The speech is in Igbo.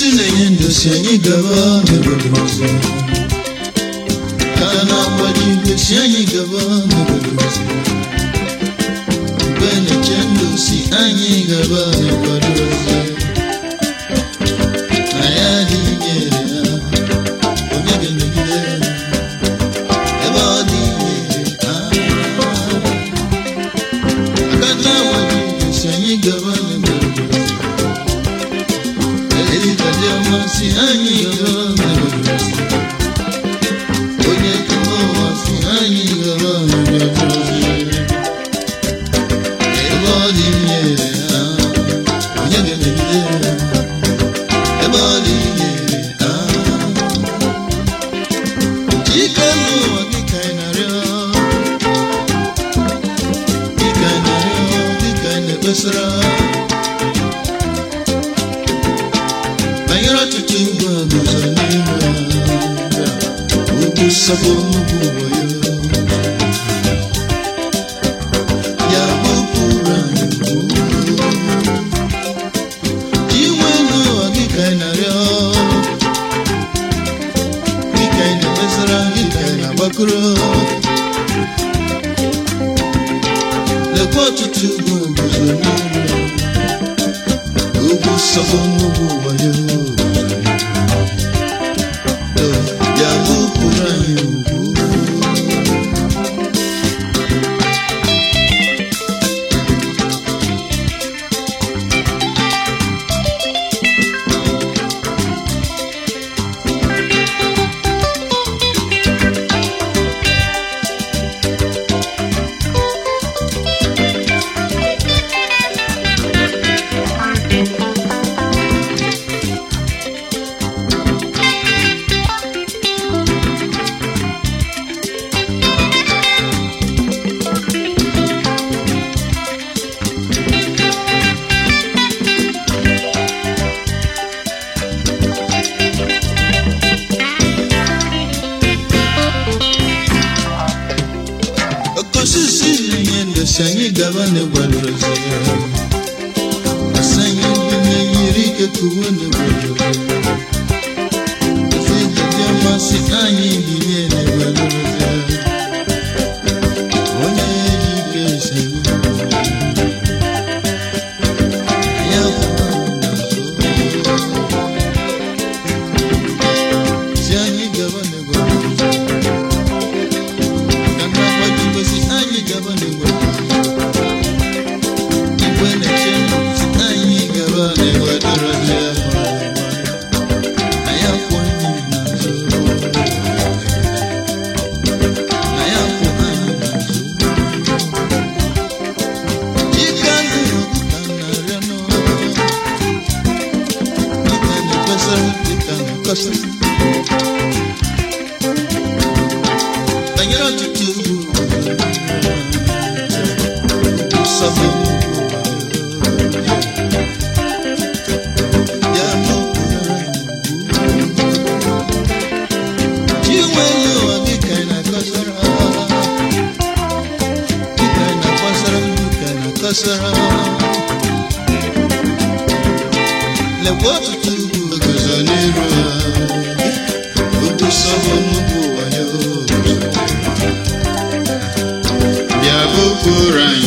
Sinayendo sianyi gaba nebadrozi Kana wajibu sianyi gaba nebadrozi Bene chendo sianyi gaba nebadrozi Ayadi nyere Onyege negide Ebadi nyere Kana wajibu sianyi gaba nebadrozi Si anyi gaba nebadrozi Onye kumowa si anyi gaba nebadrozi Ebadi nyere Onye genegide Ebadi nyere Chika nuwa gikainaryo Gikainaryo Gikainebesra Mayra tutuwa guzanima Ubu sabonu buwayo Ya bupura yubu Jiwenu agikaina ryo Gikaina besara gikaina bakuro Lekwa tutuwa guzanima Ubu sabonu buwayo Sanyi gaba nebadrozi Sanyi bine yirike kuwa nebadrozi Fiji jama si anyi bine nebadrozi Onye yike sanyi Sanyi gaba nebadrozi Kana wajibu si anyi gaba nebadrozi Le watu tu gazanira Ubu sabonu buwayo Ya bukura